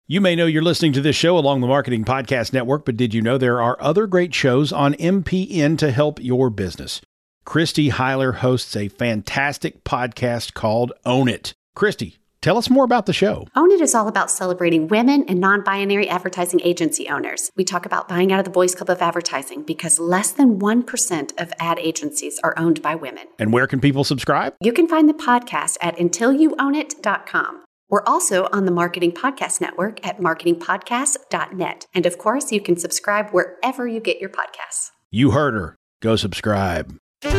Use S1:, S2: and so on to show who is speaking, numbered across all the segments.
S1: You may know you're listening to this show along the Marketing Podcast Network, but did you know there are other great shows on MPN to help your business? Christy Heiler hosts a fantastic podcast called Own It. Christy, tell us more about the show.
S2: Own It is all about celebrating women and non-binary advertising agency owners. We talk about buying out of the Boys Club of Advertising because less than 1% of ad agencies are owned by women.
S1: And where can people subscribe?
S2: You can find the podcast at untilyouownit.com. We're also on the Marketing Podcast Network at marketingpodcast.net. And of course, you can subscribe wherever you get your podcasts.
S1: You heard her. Go subscribe.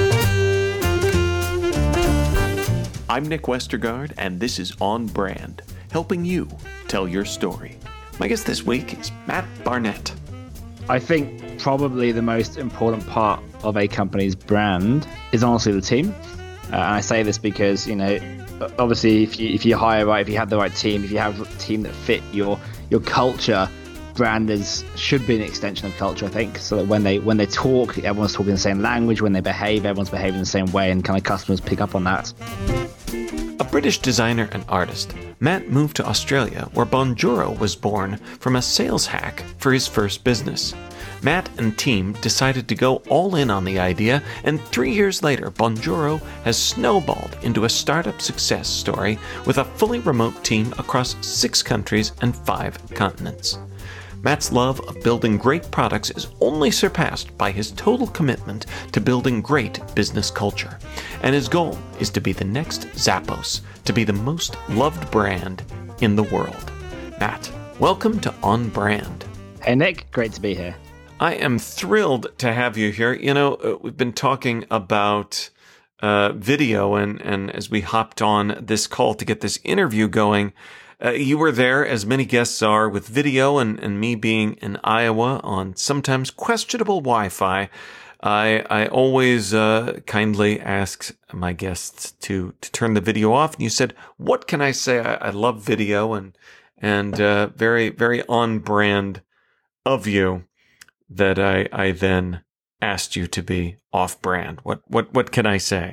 S3: I'm Nick Westergaard, and this is On Brand, helping you tell your story. My guest this week is Matt Barnett.
S4: I think probably the most important part of a company's brand is honestly the team. And I say this because, obviously if you hire right, if you have the right team, if you have a team that fit your culture, brand should be an extension of culture, I think, so that when they talk, everyone's talking the same language. When they behave, everyone's behaving the same way, and kind of customers pick up on that.
S3: A British designer and artist, Matt moved to Australia, where Bonjoro was born from a sales hack for his first business. Matt and team decided to go all in on the idea, and 3 years later, Bonjoro has snowballed into a startup success story with a fully remote team across 6 countries and 5 continents. Matt's love of building great products is only surpassed by his total commitment to building great business culture. And his goal is to be the next Zappos, to be the most loved brand in the world. Matt, welcome to On Brand.
S4: Hey Nick, great to be here.
S3: I am thrilled to have you here. We've been talking about video, and as we hopped on this call to get this interview going, you were there, as many guests are, with video, and me being in Iowa on sometimes questionable Wi-Fi. I always kindly ask my guests to turn the video off, and you said, "What can I say? I love video," and very, very on brand of you that I then asked you to be off brand. What can I say?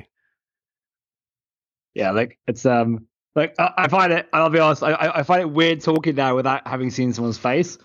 S4: Yeah, it's I find it. I'll be honest. I find it weird talking now without having seen someone's face.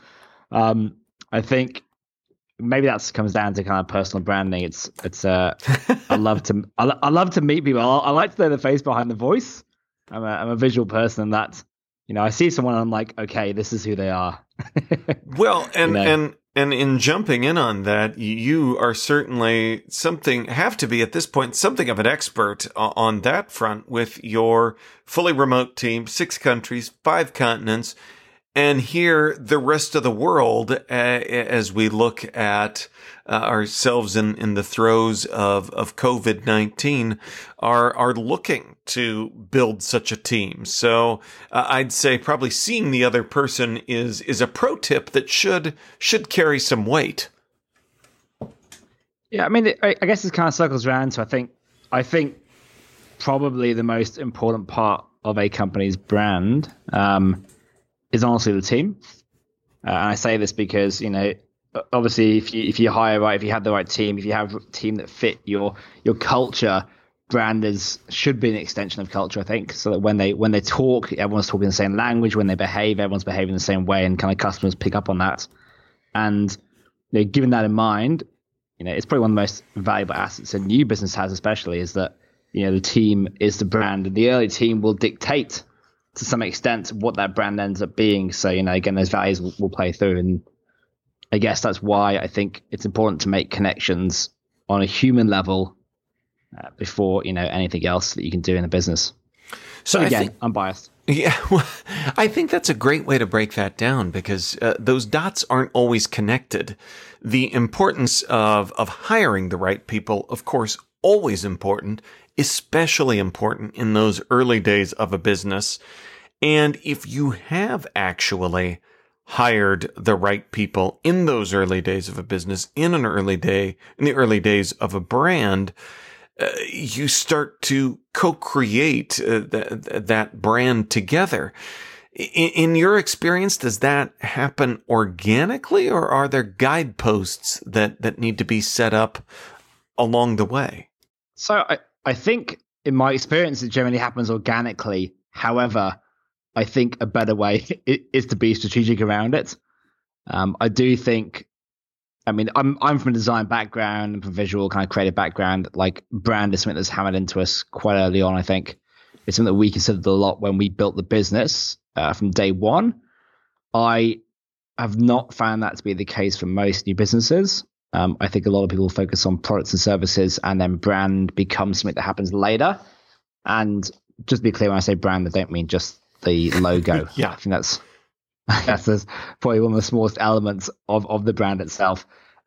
S4: I think maybe that comes down to kind of personal branding. It's I love to meet people. I like to know the face behind the voice. I'm a visual person, and that I see someone and I'm like, okay, this is who they are.
S3: Well, and in jumping in on that, you are certainly have to be at this point something of an expert on that front with your fully remote team, 6 countries, 5 continents, and here the rest of the world, as we look at ourselves in the throes of COVID-19, are looking to build such a team. So I'd say probably seeing the other person is a pro tip that should carry some weight.
S4: Yeah, I mean, I guess it kind of circles around. So I think probably the most important part of a company's brand is honestly the team. And I say this because, obviously if you hire right, if you have the right team, if you have a team that fit your culture, brand should be an extension of culture, I think, so that when they talk, everyone's talking the same language. When they behave, everyone's behaving the same way, and kind of customers pick up on that. And given that in mind, it's probably one of the most valuable assets a new business has, especially, is that the team is the brand, and the early team will dictate to some extent what that brand ends up being. So again, those values will play through, and I guess that's why I think it's important to make connections on a human level before anything else that you can do in a business. So again, I'm biased.
S3: Yeah, well, I think that's a great way to break that down, because those dots aren't always connected. The importance of hiring the right people, of course, always important, especially important in those early days of a business. And if you have actually hired the right people in those early days of a business, in the early days of a brand, you start to co-create that brand together. In your experience, does that happen organically, or are there guideposts that need to be set up along the way?
S4: So I think in my experience, it generally happens organically. However, I think a better way is to be strategic around it. I do think, I mean, I'm from a design background and from visual kind of creative background. Like brand is something that's hammered into us quite early on. I think it's something that we considered a lot when we built the business from day one. I have not found that to be the case for most new businesses. I think a lot of people focus on products and services, and then brand becomes something that happens later. And just to be clear, when I say brand, I don't mean just the logo.
S3: Yeah.
S4: I think that's probably one of the smallest elements of the brand itself.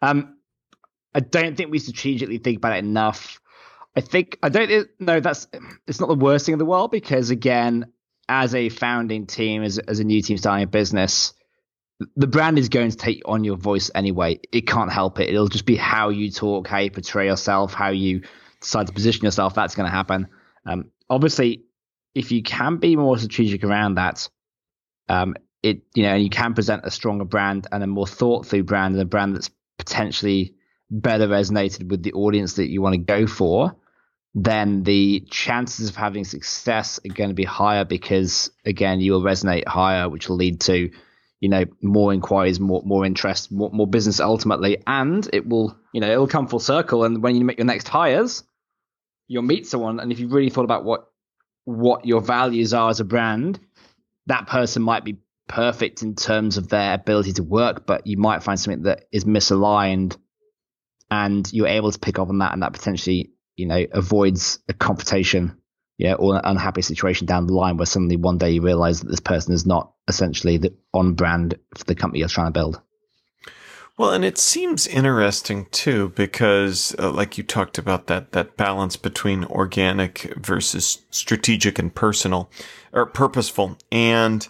S4: I don't think we strategically think about it enough. I don't know it's not the worst thing in the world, because again, as a founding team, as a new team starting a business, the brand is going to take on your voice anyway. It can't help it. It'll just be how you talk, how you portray yourself, how you decide to position yourself. That's going to happen. Obviously, if you can be more strategic around that, and you can present a stronger brand and a more thought through brand, and a brand that's potentially better resonated with the audience that you want to go for, then the chances of having success are going to be higher, because again, you will resonate higher, which will lead to more inquiries, more interest, more business ultimately, and it will come full circle. And when you make your next hires, you'll meet someone, and if you really thought about what your values are as a brand, that person might be perfect in terms of their ability to work, but you might find something that is misaligned, and you're able to pick up on that, and that potentially avoids a confrontation, or an unhappy situation down the line, where suddenly one day you realize that this person is not essentially the on brand for the company you're trying to build.
S3: Well, and it seems interesting too, because like you talked about that balance between organic versus strategic and personal or purposeful. And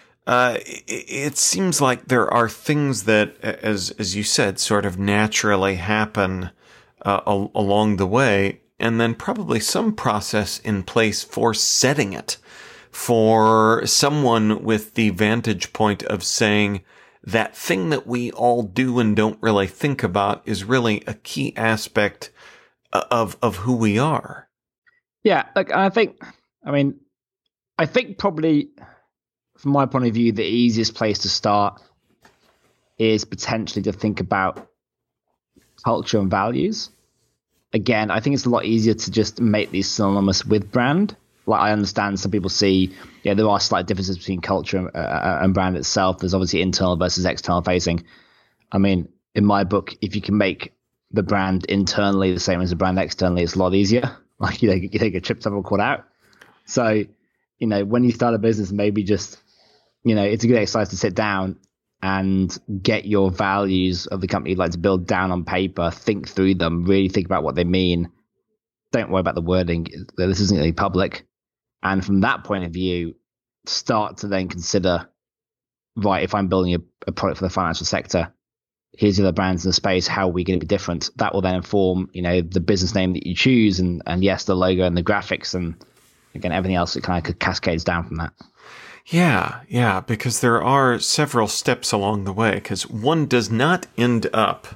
S3: it seems like there are things that, as you said, sort of naturally happen along the way, and then probably some process in place for setting it, for someone with the vantage point of saying that thing that we all do and don't really think about is really a key aspect of who we are.
S4: Yeah, I think probably from my point of view, the easiest place to start is potentially to think about culture and values. Again, I think it's a lot easier to just make these synonymous with brand. Like, I understand some people see, there are slight differences between culture and brand itself. There's obviously internal versus external facing. I mean, in my book, if you can make the brand internally the same as the brand externally, it's a lot easier. Like, you take a chip sample quad out. So, when you start a business, maybe just, it's a good exercise to sit down and get your values of the company you'd like to build down on paper, think through them, really think about what they mean. Don't worry about the wording. This isn't really public. And from that point of view, start to then consider, right, if I'm building a product for the financial sector, here's the other brands in the space, how are we going to be different? That will then inform, the business name that you choose, and yes, the logo and the graphics, and again, everything else that kind of cascades down from that.
S3: Yeah, because there are several steps along the way, because one does not end up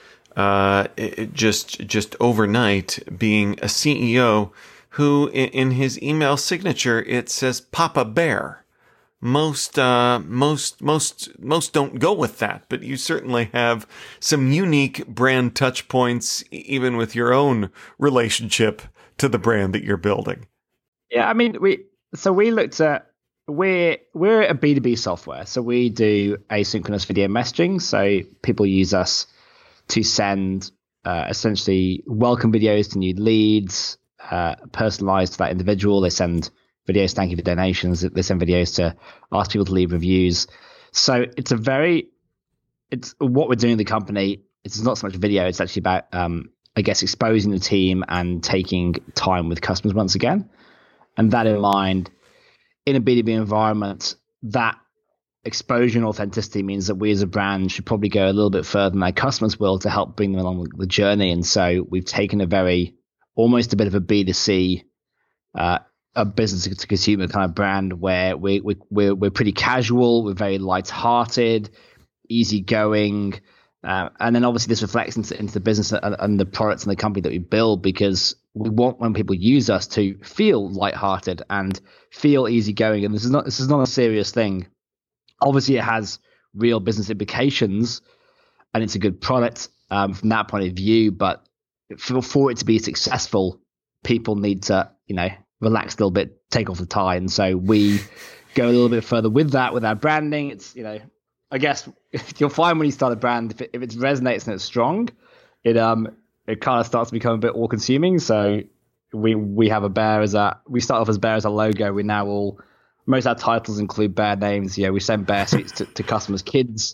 S3: just overnight being a CEO who in his email signature it says Papa Bear. Most don't go with that, but you certainly have some unique brand touch points, even with your own relationship to the brand that you're building.
S4: Yeah, I mean, we looked at, we're a B2B software, so we do asynchronous video messaging. So people use us to send essentially welcome videos to new leads, personalized to that individual. They send videos thank you for donations. They send videos to ask people to leave reviews. So it's what we're doing in the company. It's not so much video. It's actually about, exposing the team and taking time with customers once again. And that in mind, in a B2B environment, that exposure and authenticity means that we as a brand should probably go a little bit further than our customers will to help bring them along the journey. And so we've taken almost a bit of a B2C, a business to consumer kind of brand, where we're pretty casual, we're very light-hearted, easygoing. And then obviously this reflects into the business and the products and the company that we build, because we want when people use us to feel lighthearted and feel easygoing. And this is not a serious thing. Obviously, it has real business implications, and it's a good product from that point of view. But for it to be successful, people need to, relax a little bit, take off the tie. And so we go a little bit further with that, with our branding. It's, I guess you'll find when you start a brand, if it resonates and it's strong, it kind of starts to become a bit all consuming. So we have a bear we start off as bear as a logo. We now most of our titles include bear names. We send bear sweets to customers' kids.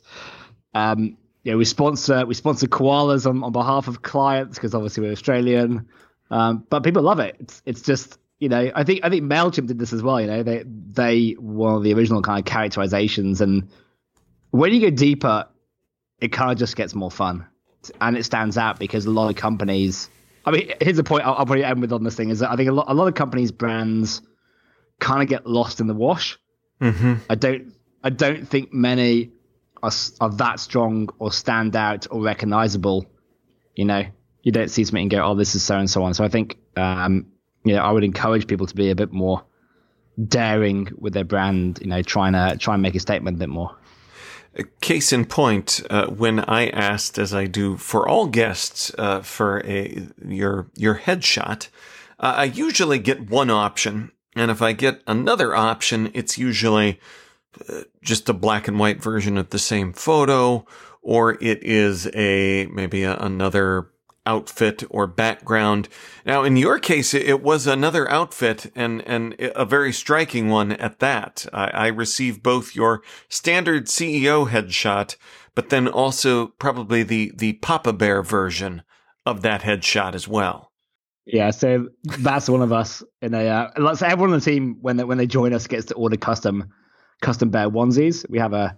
S4: We sponsor koalas on behalf of clients because obviously we're Australian. But people love it. It's just, I think MailChimp did this as well. They one of the original kind of characterizations, and when you go deeper, it kind of just gets more fun, and it stands out because a lot of companies. I mean, here's the point I'll probably end with on this thing is that I think a lot of companies' brands kind of get lost in the wash.
S3: Mm-hmm.
S4: I don't think many are that strong or stand out or recognizable. You don't see something and go, oh, this is so and so on. So I think I would encourage people to be a bit more daring with their brand. Try and make a statement a bit more.
S3: Case in point, when I asked, as I do for all guests, for your headshot, I usually get one option, and if I get another option, it's usually just a black and white version of the same photo, or it is maybe another outfit or background. Now, in your case, it was another outfit and a very striking one at that. I received both your standard CEO headshot, but then also probably the Papa Bear version of that headshot as well.
S4: Yeah, so that's one of us in a. Let's say everyone on the team when they join us gets to order custom bear onesies. We have a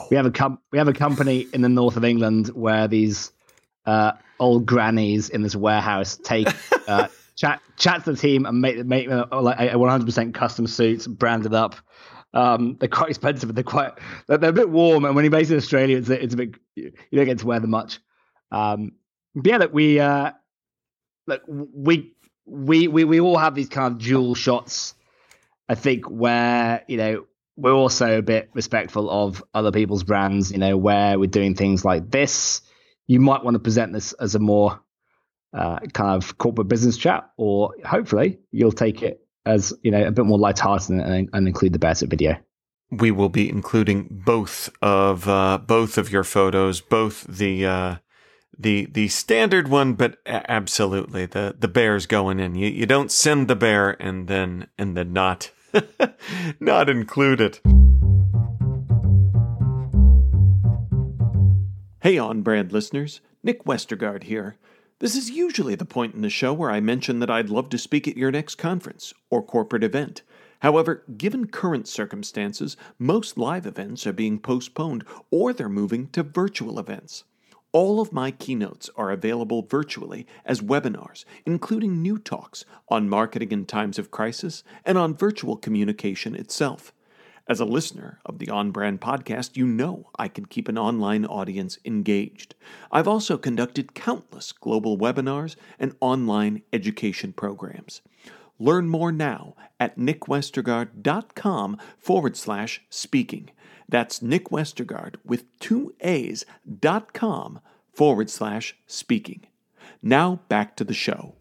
S4: company in the north of England where these old grannies in this warehouse take chat to the team and make like a 100% custom suits branded up. They're quite expensive, but they're a bit warm. And when you're based in Australia, it's a bit, you don't get to wear them much. But yeah, that we all have these kind of dual shots. I think where we're also a bit respectful of other people's brands. Where we're doing things like this. You might want to present this as a more kind of corporate business chat, or hopefully you'll take it as a bit more lighthearted and include the Bearsit video.
S3: We will be including both of your photos, both the standard one, but absolutely the bear's going in. You don't send the bear and then not not include it. Hey, On Brand listeners, Nick Westergaard here. This is usually the point in the show where I mention that I'd love to speak at your next conference or corporate event. However, given current circumstances, most live events are being postponed or they're moving to virtual events. All of my keynotes are available virtually as webinars, including new talks on marketing in times of crisis and on virtual communication itself. As a listener of the On Brand podcast, you know I can keep an online audience engaged. I've also conducted countless global webinars and online education programs. Learn more now at nickwestergaard.com/speaking. That's Nick Westergaard with 2 A's.com/speaking. Now back to the show.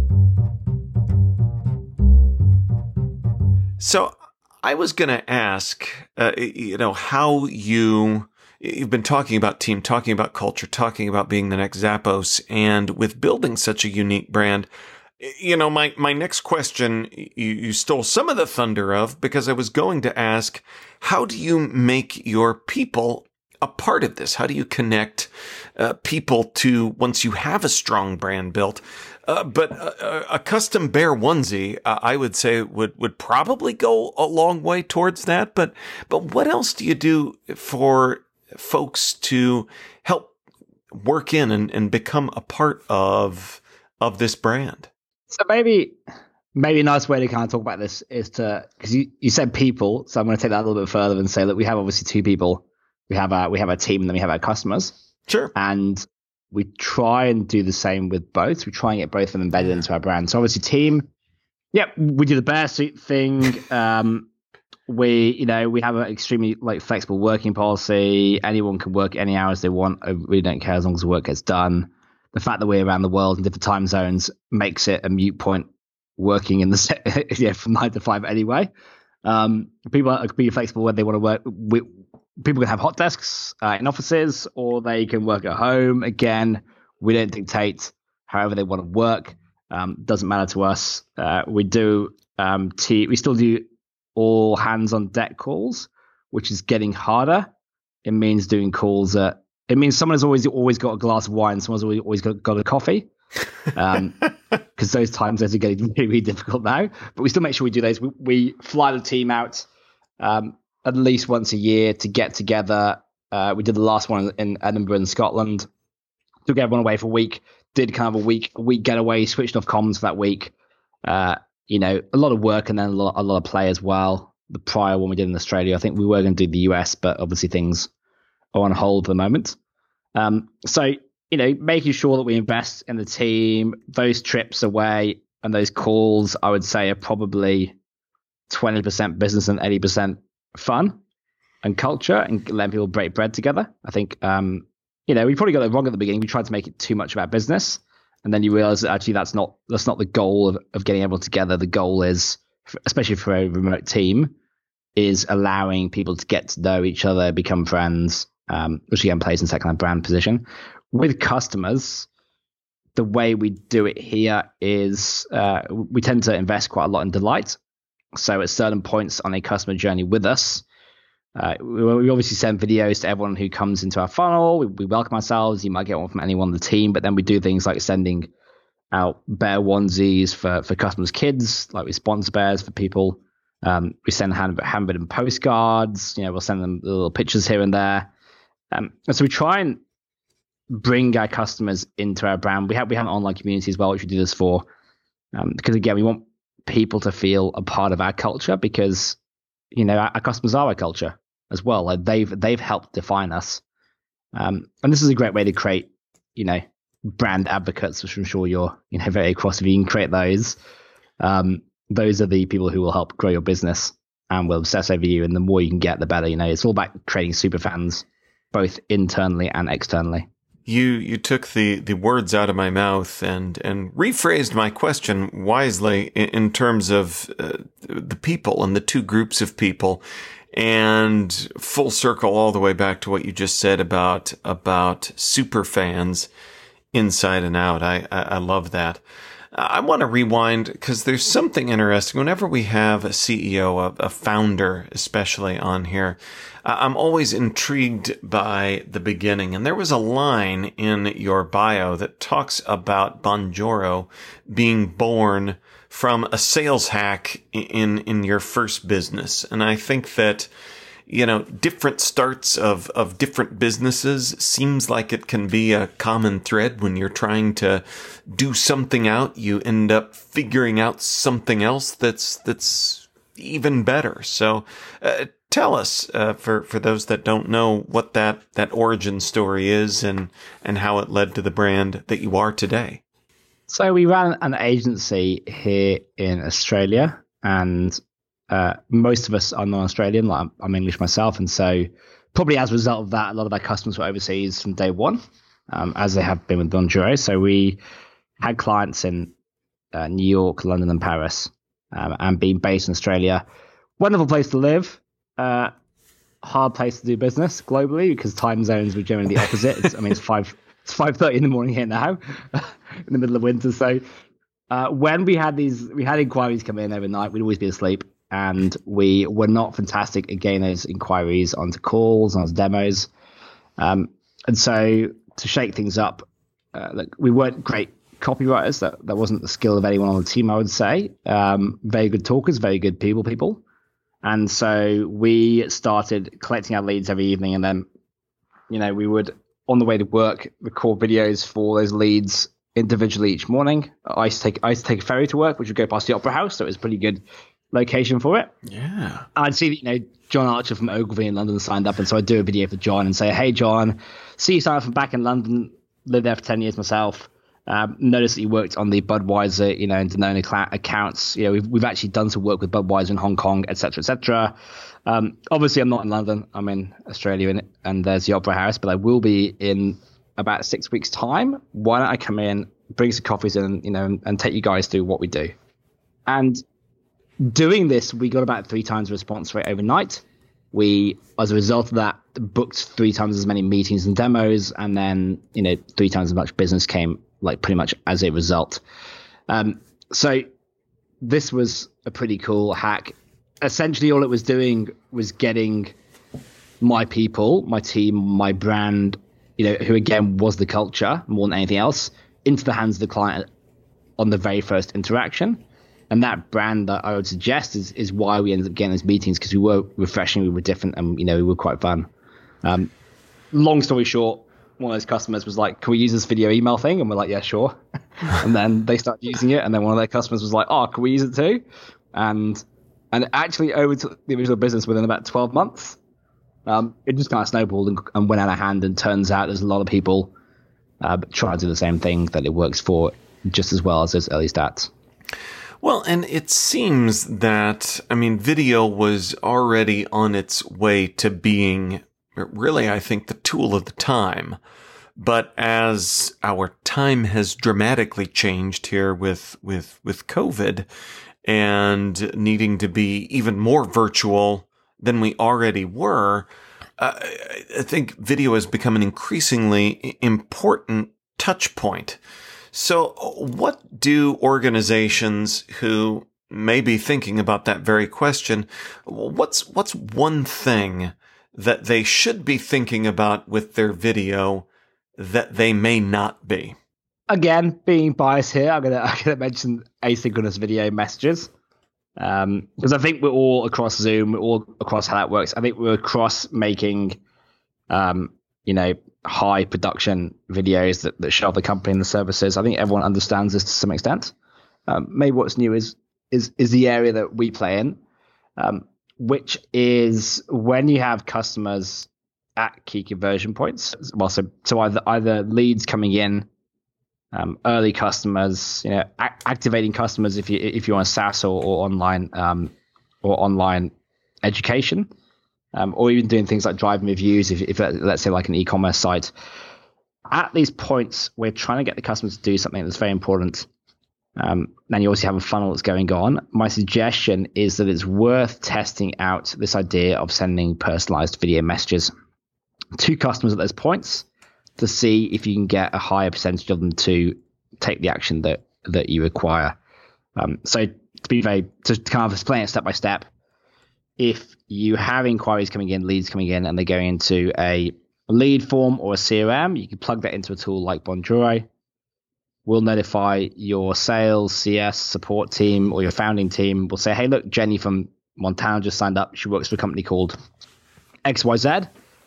S3: So I was going to ask, how you've been talking about team, talking about culture, talking about being the next Zappos, and with building such a unique brand. My next question, you stole some of the thunder of, because I was going to ask, how do you make your people a part of this? How do you connect people to, once you have a strong brand built? But a custom bear onesie, I would say would probably go a long way towards that. But what else do you do for folks to help work in and become a part of this brand?
S4: So maybe a nice way to kind of talk about this is because you said people, so I'm going to take that a little bit further and say that we have obviously two people. We have our team and then we have our customers.
S3: Sure.
S4: And we try and do the same with both. We try and get both of them embedded into our brand. So obviously team, we do the bear suit thing. We have an extremely flexible working policy. Anyone can work any hours they want. We don't care as long as the work gets done. The fact that we're around the world in different time zones makes it a moot point working in the from 9 to 5 anyway. People can be flexible when they want to work. People can have hot desks in offices, or they can work at home. Again, we don't dictate however they want to work. Doesn't matter to us. We still do all hands on deck calls, which is getting harder. It means doing calls. It means someone has always got a glass of wine. Someone's always got a coffee. Because those times are getting really, really difficult now. But we still make sure we do those. We fly the team out at least once a year to get together. We did the last one in Edinburgh in Scotland. Took everyone away for a week. Did kind of a week getaway. Switched off comms for that week. A lot of work and then a lot of play as well. The prior one we did in Australia, I think we were going to do the US, but obviously things are on hold for the moment. Making sure that we invest in the team, those trips away and those calls, I would say, are probably 20% business and 80% fun and culture and letting people break bread together. I think, we probably got it wrong at the beginning. We tried to make it too much about business. And then you realize that actually that's not the goal of getting everyone together. The goal is, especially for a remote team, is allowing people to get to know each other, become friends, which again plays in that kind of brand position. With customers, the way we do it here is we tend to invest quite a lot in delight. So at certain points on a customer journey with us, we obviously send videos to everyone who comes into our funnel. We welcome ourselves. You might get one from anyone on the team, but then we do things like sending out bear onesies for customers' kids, like we sponsor bears for people. We send handwritten postcards. We'll send them little pictures here and there. And so we try and bring our customers into our brand. We have an online community as well, which we do this for, because again, we want people to feel a part of our culture, because our customers are our culture as well. Like they've helped define us, and this is a great way to create brand advocates, which I'm sure you're very across. If you can create those are the people who will help grow your business and will obsess over you. And the more you can get, the better. It's all about creating super fans, both internally and externally.
S3: You took the words out of my mouth and rephrased my question wisely in terms of the people and the two groups of people, and full circle all the way back to what you just said about super fans inside and out. I love that. I want to rewind because there's something interesting. Whenever we have a CEO, a founder especially on here, I'm always intrigued by the beginning. And there was a line in your bio that talks about Bonjoro being born from a sales hack in your first business. And I think that, different starts of different businesses seems like it can be a common thread. When you're trying to do something out, you end up figuring out something else that's even better. So, tell us, for those that don't know, what that origin story is and how it led to the brand that you are today.
S4: So we ran an agency here in Australia, and most of us are non-Australian. Like I'm English myself, and so probably as a result of that, a lot of our customers were overseas from day one, as they have been with Bonjoro. So we had clients in New York, London, and Paris, and being based in Australia. Wonderful place to live. Hard place to do business globally because time zones were generally the opposite. It's 5:30 in the morning here now, in the middle of winter. So when we had inquiries come in overnight, we'd always be asleep, and we were not fantastic at getting those inquiries onto calls, onto demos. And so to shake things up, we weren't great copywriters. That wasn't the skill of anyone on the team, I would say. Very good talkers, very good people. And so we started collecting our leads every evening, and then, we would, on the way to work, record videos for those leads individually each morning. I used to take a ferry to work, which would go past the Opera House, so it was pretty good location for it.
S3: Yeah.
S4: I'd see that, John Archer from Ogilvy in London signed up, and so I'd do a video for John and say, hey, John, see you signed up from back in London, lived there for 10 years myself. Noticed that you worked on the Budweiser, and Danone accounts. We've actually done some work with Budweiser in Hong Kong, etc., etc. Obviously, I'm not in London. I'm in Australia, and there's the Opera House, but I will be in about 6 weeks' time. Why don't I come in, bring some coffees in, and take you guys through what we do? And doing this, we got about 3 times the response rate overnight. We, as a result of that, booked 3 times as many meetings and demos, and then 3 times as much business came, pretty much as a result. So this was a pretty cool hack. Essentially, all it was doing was getting my people, my team, my brand, who again was the culture more than anything else, into the hands of the client on the very first interaction. And that brand that I would suggest is why we ended up getting those meetings, because we were refreshing, we were different, and we were quite fun. Long story short, one of those customers was like, can we use this video email thing? And we're like, yeah, sure. And then they started using it, and then one of their customers was like, oh, can we use it too? And actually over to the original business within about 12 months. It just kind of snowballed and went out of hand, and turns out there's a lot of people trying to do the same thing that it works for just as well as those early stats.
S3: Well, and it seems that, video was already on its way to being really, I think, the tool of the time. But as our time has dramatically changed here with COVID and needing to be even more virtual than we already were, I think video has become an increasingly important touch point. So what do organizations who may be thinking about that very question, what's one thing that they should be thinking about with their video that they may not be?
S4: Again, being biased here, I'm gonna mention asynchronous video messages. Because I think we're all across Zoom, we're all across how that works. I think we're across making high production videos that show the company and the services. I think everyone understands this to some extent. Maybe what's new is the area that we play in, which is when you have customers at key conversion points. Well, so either leads coming in, early customers, activating customers if you're on SaaS or online education. Or even doing things like driving reviews, if let's say like an e-commerce site. At these points, we're trying to get the customers to do something that's very important. And you also have a funnel that's going on. My suggestion is that it's worth testing out this idea of sending personalized video messages to customers at those points to see if you can get a higher percentage of them to take the action that you require. So to kind of explain it step by step, if you have inquiries coming in, leads coming in, and they're going into a lead form or a CRM, you can plug that into a tool like Bonjoro. We'll notify your sales, CS, support team, or your founding team. We'll say, hey, look, Jenny from Montana just signed up. She works for a company called XYZ.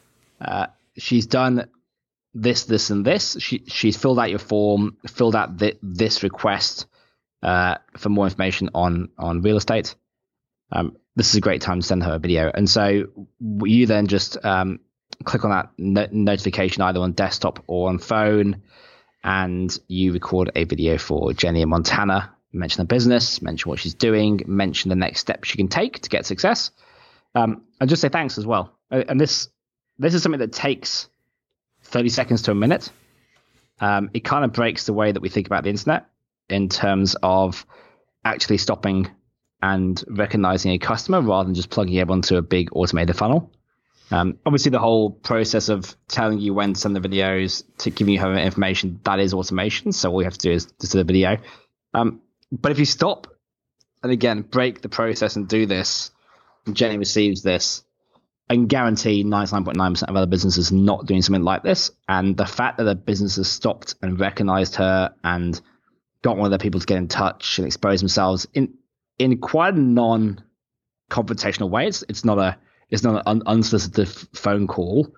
S4: She's done this, and this. She's filled out your form, filled out this request for more information on real estate. This is a great time to send her a video. And so you then just click on that notification either on desktop or on phone, and you record a video for Jenny in Montana. Mention the business, mention what she's doing, mention the next steps she can take to get success, and just say thanks as well. And this is something that takes 30 seconds to a minute. It kind of breaks the way that we think about the internet in terms of actually stopping and recognizing a customer rather than just plugging everyone to a big automated funnel. Obviously, the whole process of telling you when to send the videos, to giving you her information, that is automation. So all you have to do is just do the video. But if you stop and again break the process and do this, and Jenny receives this, I can guarantee 99.9% of other businesses not doing something like this. And the fact that the business has stopped and recognized her and got one of their people to get in touch and expose themselves in quite a non-confrontational way. It's not an unsolicited phone call.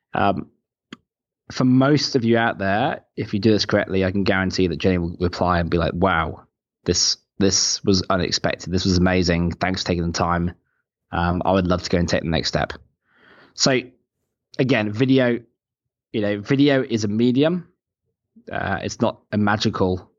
S4: For most of you out there, if you do this correctly, I can guarantee that Jenny will reply and be like, wow, this This was unexpected. This was amazing. Thanks for taking the time. I would love to go and take the next step. So again, video is a medium. It's not a magical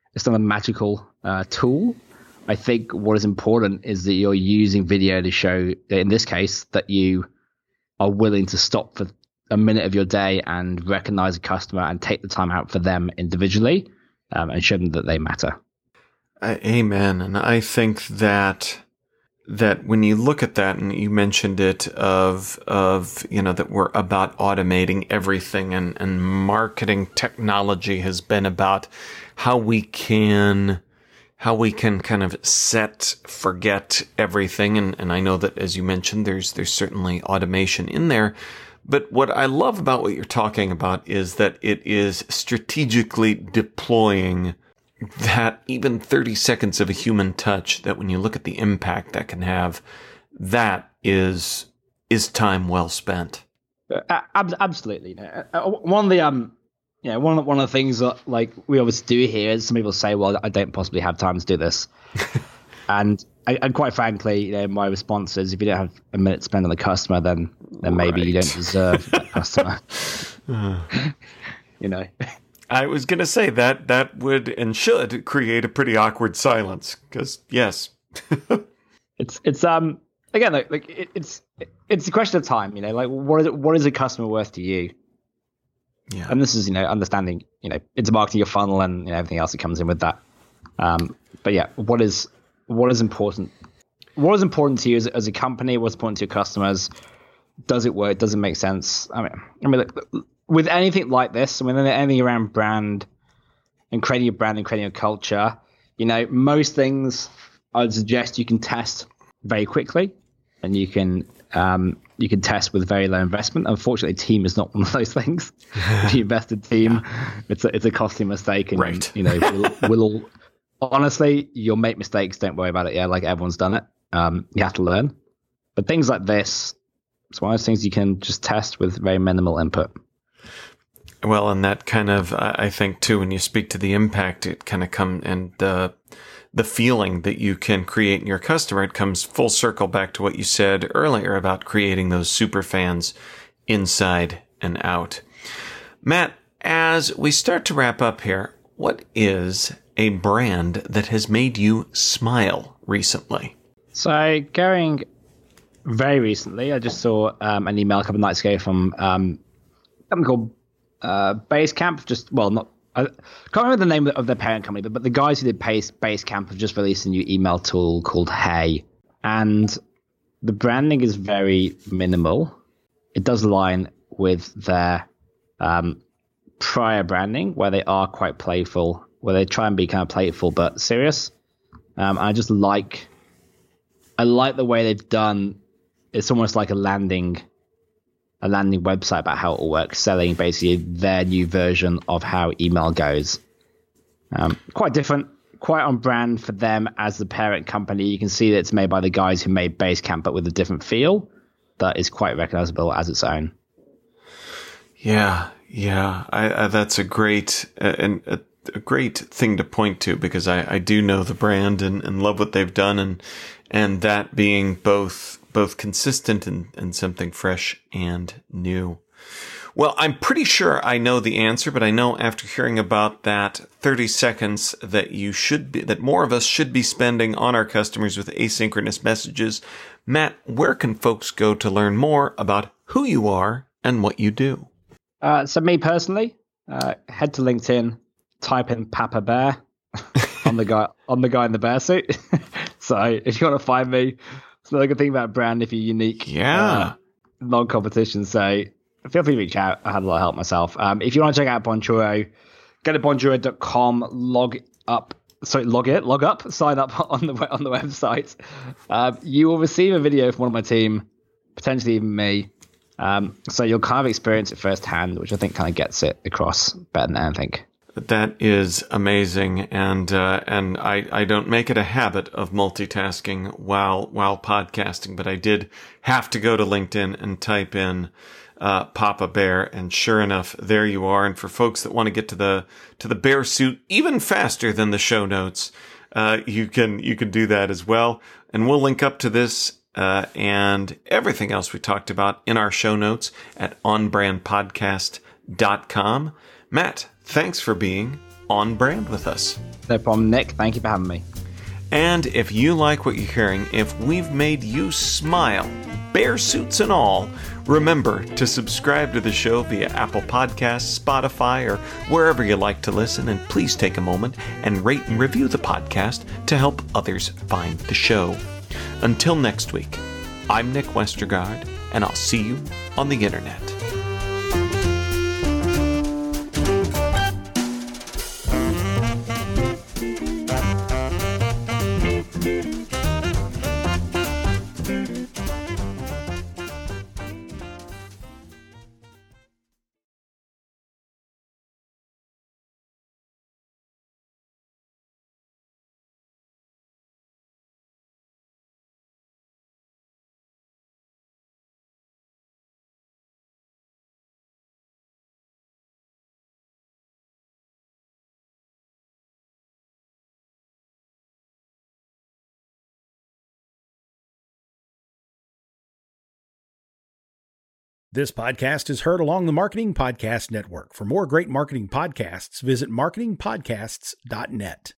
S4: tool. I think what is important is that you're using video to show, in this case, that you are willing to stop for a minute of your day and recognize a customer and take the time out for them individually, and show them that they matter.
S3: Amen. And I think that when you look at that, and you mentioned it of that we're about automating everything, and marketing technology has been about how we can kind of forget everything. And I know that, as you mentioned, there's certainly automation in there. But what I love about what you're talking about is that it is strategically deploying that even 30 seconds of a human touch, that when you look at the impact that can have, that is time well spent.
S4: Absolutely. One of the things that we always do here is some people say, well, I don't possibly have time to do this. And quite frankly, my response is, if you don't have a minute to spend on the customer, then maybe you don't deserve that customer.
S3: I was going to say that would and should create a pretty awkward silence, because yes,
S4: it's again it's a question of time. What is a customer worth to you?
S3: Yeah,
S4: and this is understanding it's marketing your funnel and everything else that comes in with that. But yeah, what is important? What is important to you as a company? What's important to your customers? Does it work? Does it make sense? I mean, with anything like this, anything around brand and creating a brand and creating a culture, most things I would suggest you can test very quickly, and you can test with very low investment. Unfortunately, team is not one of those things. If you invest in team, it's a costly mistake, and
S3: right.
S4: we'll all, honestly, you'll make mistakes. Don't worry about it. Yeah, like everyone's done it. You have to learn. But things like this, it's one of those things you can just test with very minimal input.
S3: Well, and that kind of, I think too, when you speak to the impact, it kind of comes, and the feeling that you can create in your customer, it comes full circle back to what you said earlier about creating those super fans inside and out. Matt, as we start to wrap up here, what is a brand that has made you smile recently? So
S4: going very recently, I just saw an email a couple of nights ago from a company called Basecamp. I can't remember the name of their parent company, but the guys who did Basecamp have just released a new email tool called Hey, and the branding is very minimal. It does align with their prior branding, where they are quite playful, where they try and be kind of playful but serious. I just like the way they've done. It's almost like a landing website about how it all works, selling basically their new version of how email goes. Quite different, quite on brand for them as the parent company. You can see that it's made by the guys who made Basecamp, but with a different feel that is quite recognizable as its own.
S3: Yeah. That's a great a great thing to point to, because I do know the brand and love what they've done, and that being both consistent and something fresh and new. Well, I'm pretty sure I know the answer, but I know after hearing about that 30 seconds that more of us should be spending on our customers with asynchronous messages. Matt, where can folks go to learn more about who you are and what you do?
S4: So me personally, head to LinkedIn, type in Papa Bear. I'm the guy in the bear suit. So if you want to find me, it's another good thing about brand. If you're unique, non-competition, so feel free to reach out. I had a lot of help myself. If you want to check out Bonjoro, go to bonjoro.com, log up, sign up on the website. You will receive a video from one of my team, potentially even me. So you'll kind of experience it firsthand, which I think kind of gets it across better than anything.
S3: That is amazing, and I don't make it a habit of multitasking while podcasting, but I did have to go to LinkedIn and type in Papa Bear, and sure enough, there you are. And for folks that want to get to the bear suit even faster than the show notes, you can do that as well. And we'll link up to this and everything else we talked about in our show notes at onbrandpodcast.com. Matt, thanks for being on brand with us.
S4: No problem, Nick. Thank you for having me.
S3: And if you like what you're hearing, if we've made you smile, bear suits and all, remember to subscribe to the show via Apple Podcasts, Spotify, or wherever you like to listen. And please take a moment and rate and review the podcast to help others find the show. Until next week, I'm Nick Westergaard, and I'll see you on the internet.
S1: This podcast is heard along the Marketing Podcast Network. For more great marketing podcasts, visit marketingpodcasts.net.